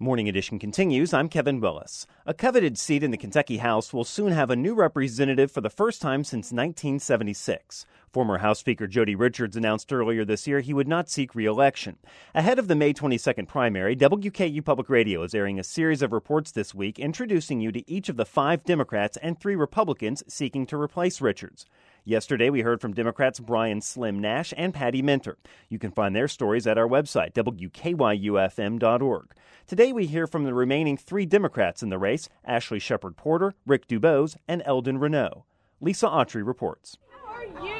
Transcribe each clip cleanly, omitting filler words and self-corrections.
Morning Edition continues. I'm Kevin Willis. A coveted seat in the Kentucky House will soon have a new representative for the first time since 1976. Former House Speaker Jody Richards announced earlier this year he would not seek re-election. Ahead of the May 22nd primary, WKU Public Radio is airing a series of reports this week introducing you to each of the 5 Democrats and 3 Republicans seeking to replace Richards. Yesterday, we heard from Democrats Brian Slim Nash and Patty Minter. You can find their stories at our website, WKYUFM.org. Today, we hear from the remaining 3 Democrats in the race, Ashley Shepard Porter, Rick Dubose, and Eldon Renault. Lisa Autry reports. How are you?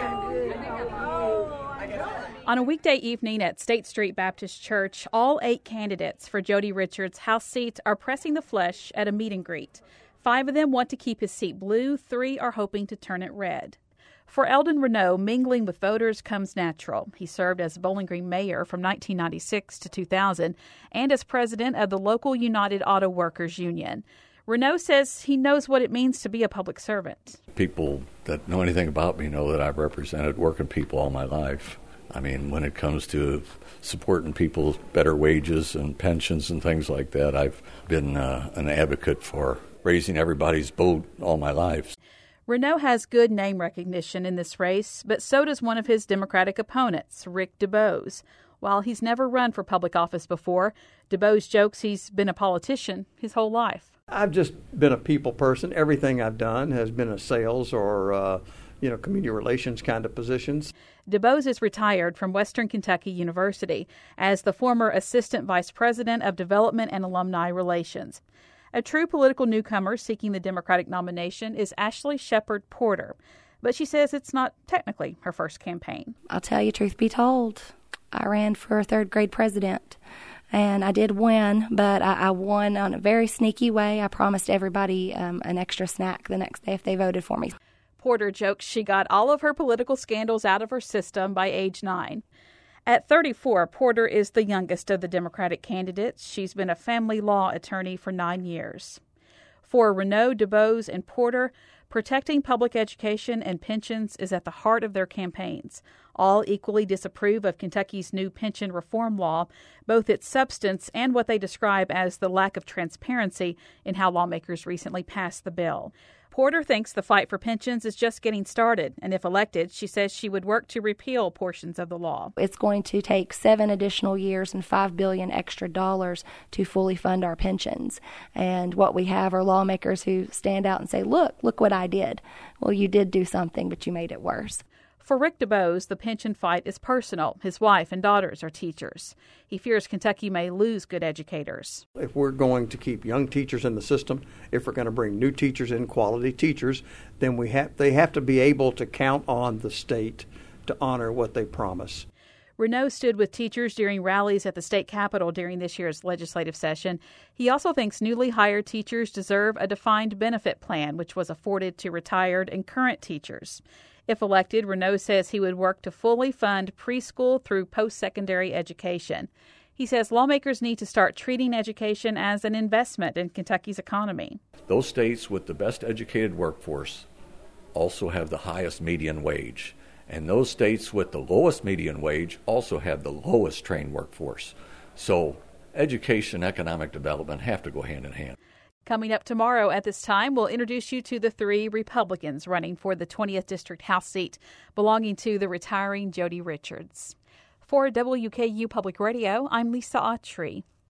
On a weekday evening at State Street Baptist Church, all 8 candidates for Jody Richards' House seats are pressing the flesh at a meet and greet. 5 of them want to keep his seat blue, 3 are hoping to turn it red. For Eldon Renault, mingling with voters comes natural. He served as Bowling Green mayor from 1996 to 2000 and as president of the local United Auto Workers Union. Renault says he knows what it means to be a public servant. People that know anything about me know that I've represented working people all my life. I mean, when it comes to supporting people's better wages and pensions and things like that, I've been an advocate for raising everybody's boat all my life. Renault has good name recognition in this race, but so does one of his Democratic opponents, Rick Dubose. While he's never run for public office before, Dubose jokes he's been a politician his whole life. I've just been a people person. Everything I've done has been a sales or community relations kind of positions. Dubose is retired from Western Kentucky University as the former Assistant Vice President of Development and Alumni Relations. A true political newcomer seeking the Democratic nomination is Ashley Shepard Porter, but she says it's not technically her first campaign. I'll tell you, truth be told, I ran for 3rd grade president, and I did win, but I won on a very sneaky way. I promised everybody an extra snack the next day if they voted for me. Porter jokes she got all of her political scandals out of her system by age 9. At 34, Porter is the youngest of the Democratic candidates. She's been a family law attorney for 9 years. For Renault, Dubose, and Porter, protecting public education and pensions is at the heart of their campaigns. All equally disapprove of Kentucky's new pension reform law, both its substance and what they describe as the lack of transparency in how lawmakers recently passed the bill. Porter thinks the fight for pensions is just getting started, and if elected, she says she would work to repeal portions of the law. It's going to take 7 additional years and $5 billion extra dollars to fully fund our pensions. And what we have are lawmakers who stand out and say, look what I did. Well, you did do something, but you made it worse. For Rick Dubose, the pension fight is personal. His wife and daughters are teachers. He fears Kentucky may lose good educators. If we're going to keep young teachers in the system, if we're going to bring new teachers in, quality teachers, then they have to be able to count on the state to honor what they promise. Renault stood with teachers during rallies at the state capitol during this year's legislative session. He also thinks newly hired teachers deserve a defined benefit plan, which was afforded to retired and current teachers. If elected, Renault says he would work to fully fund preschool through post-secondary education. He says lawmakers need to start treating education as an investment in Kentucky's economy. Those states with the best educated workforce also have the highest median wage. And those states with the lowest median wage also have the lowest trained workforce. So education and economic development have to go hand in hand. Coming up tomorrow at this time, we'll introduce you to the 3 Republicans running for the 20th District House seat belonging to the retiring Jody Richards. For WKU Public Radio, I'm Lisa Autry.